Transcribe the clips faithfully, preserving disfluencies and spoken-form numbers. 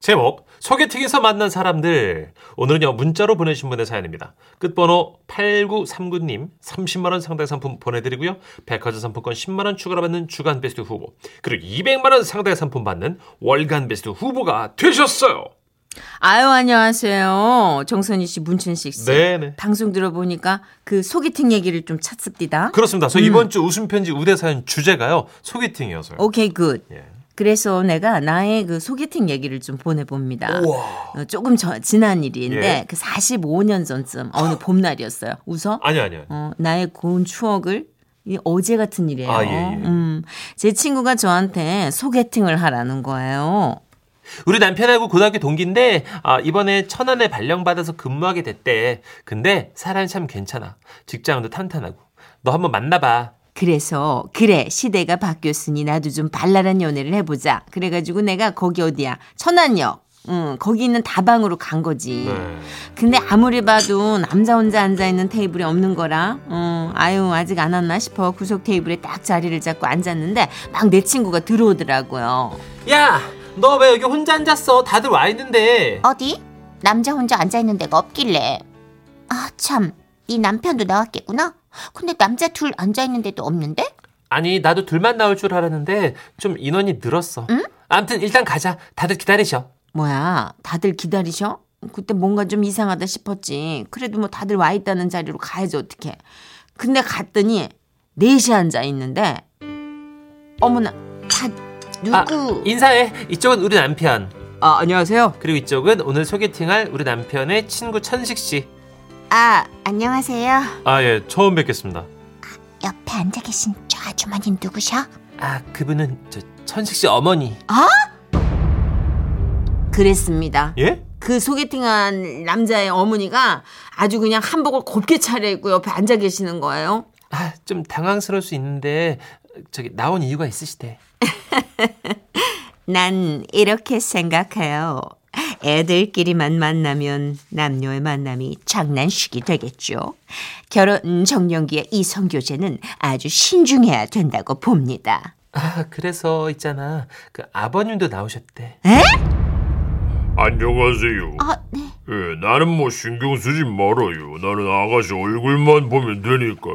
제목 소개팅에서 만난 사람들. 오늘은요 문자로 보내주신 분의 사연입니다. 끝번호 팔구삼구 님 삼십만 원 상당 상품 보내드리고요. 백화점 상품권 십만 원 추가로 받는 주간 베스트 후보 그리고 이백만 원 상당의 상품 받는 월간 베스트 후보가 되셨어요. 아유 안녕하세요. 정선희 씨, 문춘식 씨. 네네. 방송 들어보니까 그 소개팅 얘기를 좀 찾습니다. 그렇습니다. 저 음. 이번 주 웃음편지 우대 사연 주제가요 소개팅이어서요. 오케이 굿. 예. 그래서 내가 나의 그 소개팅 얘기를 좀 보내봅니다. 우와. 어, 조금 저, 지난 일인데 예. 그 사십오 년 전쯤 어느 봄날이었어요. 웃어? 아니요 아니요. 어, 나의 고운 추억을 이 어제 같은 일이에요. 아, 예, 예. 음, 제 친구가 저한테 소개팅을 하라는 거예요. 우리 남편하고 고등학교 동기인데 아, 이번에 천안에 발령받아서 근무하게 됐대. 근데 사람이 참 괜찮아. 직장도 탄탄하고. 너 한번 만나봐. 그래서 그래 시대가 바뀌었으니 나도 좀 발랄한 연애를 해보자. 그래가지고 내가 거기 어디야 천안역. 응, 거기 있는 다방으로 간 거지. 네. 근데 아무리 봐도 남자 혼자 앉아있는 테이블이 없는 거라 어, 아유 아직 안 왔나 싶어 구석 테이블에 딱 자리를 잡고 앉았는데 막 내 친구가 들어오더라고요. 야, 너 왜 여기 혼자 앉았어? 다들 와 있는데. 어디? 남자 혼자 앉아있는 데가 없길래. 아 참, 네 남편도 나왔겠구나. 근데 남자 둘 앉아있는 데도 없는데? 아니 나도 둘만 나올 줄 알았는데 좀 인원이 늘었어. 응? 아무튼 일단 가자. 다들 기다리셔. 뭐야 다들 기다리셔? 그때 뭔가 좀 이상하다 싶었지. 그래도 뭐 다들 와 있다는 자리로 가야지 어떡해. 근데 갔더니 넷이 앉아있는데 어머나 다 누구? 아, 인사해. 이쪽은 우리 남편. 아, 안녕하세요. 그리고 이쪽은 오늘 소개팅할 우리 남편의 친구 천식 씨. 아 안녕하세요. 아, 예, 처음 뵙겠습니다. 옆에 앉아 계신 저 아주머니는 누구셔? 아, 그분은 저 천식 씨 어머니. 그랬습니다. 예? 그 소개팅한 남자의 어머니가 아주 그냥 한복을 곱게 차려입고 옆에 앉아 계시는 거예요. 아, 좀 당황스러울 수 있는데 저기 나온 이유가 있으시대. 난 이렇게 생각해요. 애들끼리만 만나면 남녀의 만남이 장난식이 되겠죠. 결혼 정년기의 이성교제는 아주 신중해야 된다고 봅니다. 아, 그래서 있잖아. 그 아버님도 나오셨대. 에? 안녕하세요. 아 네. 예, 나는 뭐 신경 쓰지 말아요. 나는 아가씨 얼굴만 보면 되니까.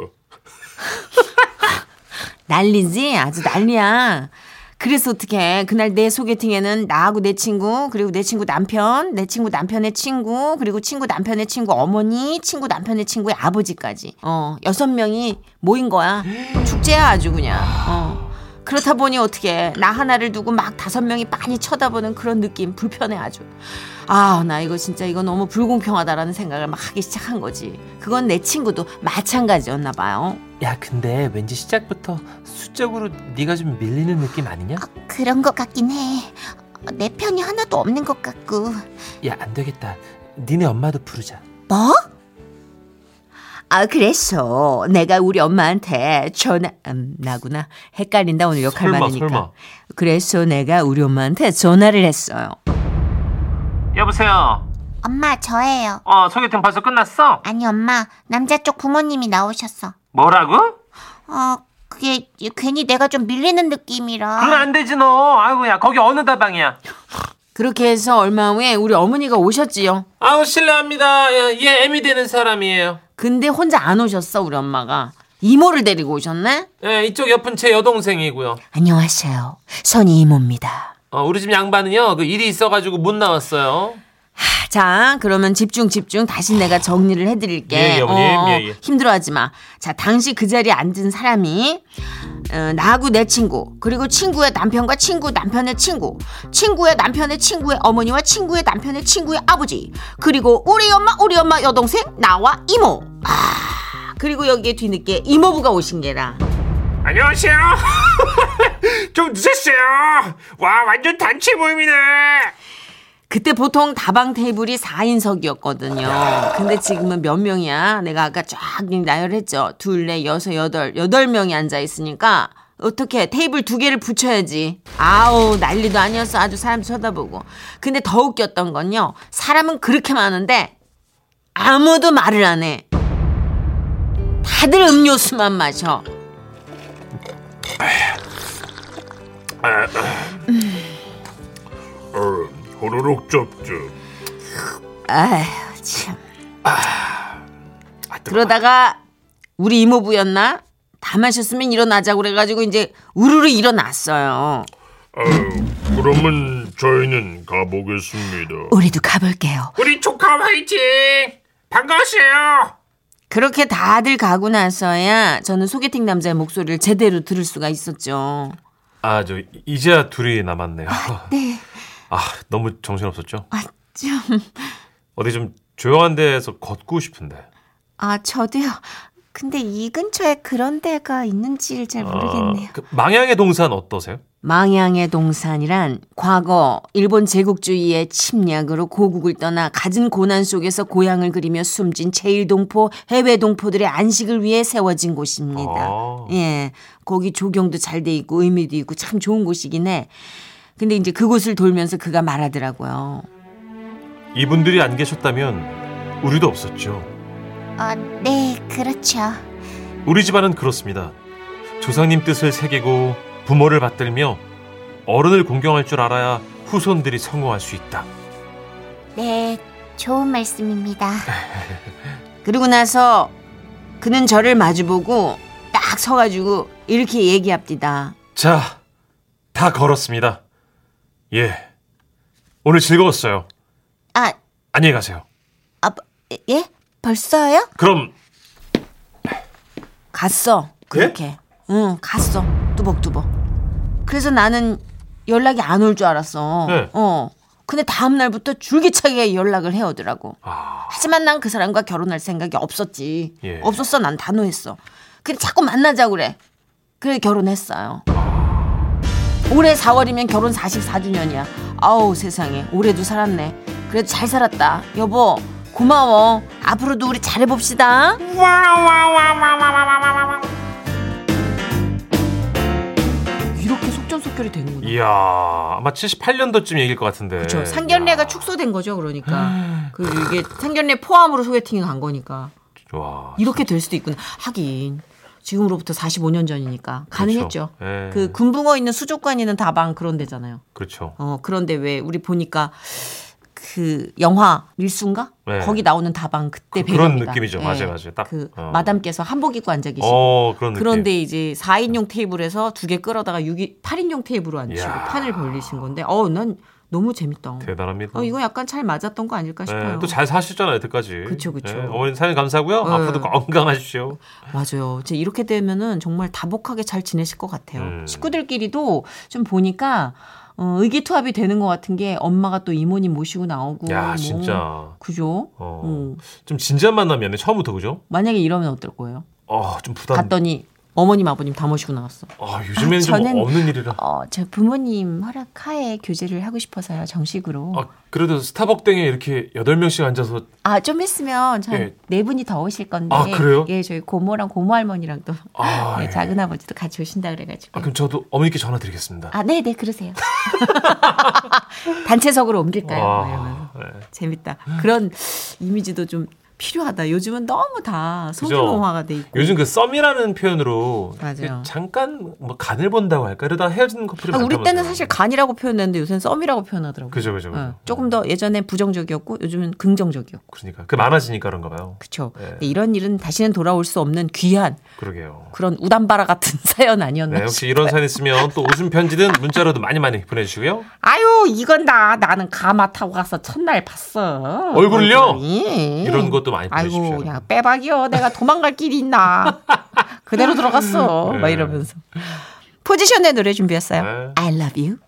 난리지? 아주 난리야. 그래서 어떡해. 그날 내 소개팅에는 나하고 내 친구, 그리고 내 친구 남편, 내 친구 남편의 친구, 그리고 친구 남편의 친구 어머니, 친구 남편의 친구의 아버지까지. 어, 여섯 명이 모인 거야. 축제야 아주 그냥. 어. 그렇다 보니 어떡해. 나 하나를 두고 막 다섯 명이 빤히 쳐다보는 그런 느낌. 불편해 아주. 아, 나 이거 진짜 이거 너무 불공평하다라는 생각을 막 하기 시작한 거지. 그건 내 친구도 마찬가지였나 봐요. 야, 근데 왠지 시작부터 수적으로 네가 좀 밀리는 느낌 아니냐? 아, 그런 것 같긴 해. 내 편이 하나도 없는 것 같고. 야, 안 되겠다. 니네 엄마도 부르자. 뭐? 아, 그래서 내가 우리 엄마한테 전화, 음, 나구나. 헷갈린다, 오늘 역할 설마, 많으니까. 설마. 그래서 내가 우리 엄마한테 전화를 했어요. 여보세요. 엄마 저예요. 어, 소개팅 벌써 끝났어? 아니 엄마 남자 쪽 부모님이 나오셨어. 뭐라고? 어 그게 괜히 내가 좀 밀리는 느낌이라. 그러면 안 되지 너. 아이고, 야, 거기 어느 다방이야? 그렇게 해서 얼마 후에 우리 어머니가 오셨지요. 아우, 실례합니다. 야, 얘 애미 되는 사람이에요. 근데 혼자 안 오셨어, 우리 엄마가. 이모를 데리고 오셨네? 예, 이쪽 옆은 제 여동생이고요. 안녕하세요. 선희 이모입니다. 어, 우리 집 양반은요, 그 일이 있어가지고 못 나왔어요. 자, 그러면 집중 집중. 다시 내가 정리를 해드릴게. 예, 어머님. 예, 예. 힘들어하지 마. 자, 당시 그 자리에 앉은 사람이 어, 나하고 내 친구, 그리고 친구의 남편과 친구 남편의 친구, 친구의 남편의 친구의 어머니와 친구의 남편의 친구의 아버지, 그리고 우리 엄마 우리 엄마 여동생 나와 이모. 아, 그리고 여기에 뒤늦게 이모부가 오신 게라. 안녕하세요. 좀 늦었어요. 와, 완전 단체 모임이네. 그때 보통 다방 테이블이 사 인석이었거든요. 근데 지금은 몇 명이야? 내가 아까 쫙 나열했죠. 둘, 넷, 여섯, 여덟, 여덟 명이 앉아있으니까 어떻게 테이블 두 개를 붙여야지. 아우, 난리도 아니었어. 아주 사람 쳐다보고. 근데 더 웃겼던 건요. 사람은 그렇게 많은데 아무도 말을 안 해. 다들 음료수만 마셔. 어, 호로록 쩝쩝. 아휴 참. 그러다가 우리 이모부였나? 다 마셨으면 일어나자고 그래가지고 이제 우르르 일어났어요. 아유, 그러면 저희는 가보겠습니다. 우리도 가볼게요. 우리 조카 화이팅! 반가웠어요. 그렇게 다들 가고 나서야 저는 소개팅 남자의 목소리를 제대로 들을 수가 있었죠. 아, 저 이제야 둘이 남았네요. 네. 아, 너무 정신없었죠? 아, 좀. 어디 좀 조용한 데에서 걷고 싶은데. 아, 저도요. 근데 이 근처에 그런 데가 있는지를 잘 모르겠네요. 어, 그 망향의 동산 어떠세요? 망향의 동산이란 과거 일본 제국주의의 침략으로 고국을 떠나 갖은 고난 속에서 고향을 그리며 숨진 제일동포, 해외동포들의 안식을 위해 세워진 곳입니다. 아. 예, 거기 조경도 잘 돼 있고 의미도 있고 참 좋은 곳이긴 해. 근데 이제 그곳을 돌면서 그가 말하더라고요. 이분들이 안 계셨다면 우리도 없었죠. 아, 네, 그렇죠. 우리 집안은 그렇습니다. 조상님 뜻을 새기고 부모를 받들며 어른을 공경할 줄 알아야 후손들이 성공할 수 있다. 네, 좋은 말씀입니다. 그러고 나서 그는 저를 마주보고 딱 서가지고 이렇게 얘기합디다. 자, 다 걸었습니다. 예, 오늘 즐거웠어요. 아, 안녕히 가세요. 아, 예? 벌써요? 그럼 갔어. 그렇게. 응, 갔어. 뚜벅뚜벅. 그래서 나는 연락이 안 올 줄 알았어. 네. 어. 근데 다음 날부터 줄기차게 연락을 해오더라고. 아, 하지만 난 그 사람과 결혼할 생각이 없었지. 예. 없었어. 난 단호했어. 근데 자꾸 만나자고 그래. 그래 결혼했어요. 올해 사월이면 결혼 사십사 주년이야. 아우 세상에. 올해도 살았네. 그래도 잘 살았다. 여보 고마워. 앞으로도 우리 잘해봅시다. 이렇게 속전속결이 되는구나. 이야, 아마 칠십팔 년도쯤 얘기일 것 같은데. 그렇죠. 상견례가 이야, 축소된 거죠. 그러니까 그 이게 상견례 포함으로 소개팅이 간 거니까 좋아. 이렇게 될 수도 있구나. 하긴 지금으로부터 사십오 년 전이니까 가능했죠. 그렇죠. 예. 그 군붕어 있는 수족관 있는 다방 그런 데잖아요. 그렇죠. 어 그런데 왜 우리 보니까 그 영화 밀수인가? 네. 거기 나오는 다방 그때 그- 그런 배경이다. 느낌이죠. 맞아요, 맞아요. 딱, 그 어. 마담께서 한복 입고 앉아 계시고. 어, 그런 느낌. 그런데 이제 사 인용 테이블에서 두 개 끌어다가 육 인, 팔 인용 테이블로 앉히고 이야. 판을 벌리신 건데 어 난 너무 재밌다. 대단합니다. 어 이거 약간 잘 맞았던 거 아닐까 싶어요. 네, 또 잘 사셨잖아요, 여태까지. 그쵸, 그쵸. 네, 어머니 사연 감사하고요. 네. 앞으로도 건강하십시오. 맞아요. 이제 이렇게 되면은 정말 다복하게 잘 지내실 것 같아요. 음. 식구들끼리도 좀 보니까 어, 의기투합이 되는 것 같은 게 엄마가 또 이모님 모시고 나오고. 야, 뭐. 진짜. 그죠? 어, 어. 좀 진지한 만남이었네, 처음부터, 그죠? 만약에 이러면 어떨 거예요? 어, 좀 부담. 갔더니 어머님 아버님 다 모시고 나왔어. 아, 요즘에는 아, 좀 저는- 없는 일이라. 어, 저 부모님 허락하에 교제를 하고 싶어서요, 정식으로. 아, 그래도 스타벅땡에 이렇게 여덟 명씩 앉아서. 아, 좀 있으면 저 예. 네 분이 더 오실 건데. 아, 그래요? 예, 저희 고모랑 고모 할머니랑 또 아, 예, 예. 작은 아버지도 같이 오신다 그래가지고. 아, 그럼 저도 어머니께 전화 드리겠습니다. 아, 네, 네, 그러세요. 단체석으로 옮길까요? 아, 뭐 이러면서. 네. 재밌다. 그런 이미지도 좀 필요하다. 요즘은 너무 다 그죠? 소규모화가 돼 있고. 요즘 그 썸이라는 표현으로 맞아요. 이렇게 잠깐 뭐 간을 본다고 할까? 이러다 헤어지는 커플이 아, 우리 많다면서요. 때는 사실 간이라고 표현했는데 요새는 썸이라고 표현하더라고요. 그죠, 그죠, 그죠. 어, 조금 더 예전에 부정적이었고 요즘은 긍정적이었고. 그러니까 그 많아지니까 그런가 봐요. 그렇죠. 네. 이런 일은 다시는 돌아올 수 없는 귀한 그러게요. 그런 우담바라 같은 사연 아니었나 네, 혹시 싶어요. 이런 사연 있으면 또 웃음 편지든 문자로도 많이 많이 보내주시고요. 아유 이건 나 나는 가마 타고 가서 첫날 봤어. 얼굴을요? 얼굴이. 이런 것도 많이 아이고 보내주십시오. 그냥 빼박이요. 내가 도망갈 길이 있나. 그대로 들어갔어. 네. 막 이러면서. 포지션의 노래 준비했어요. 네. I love you.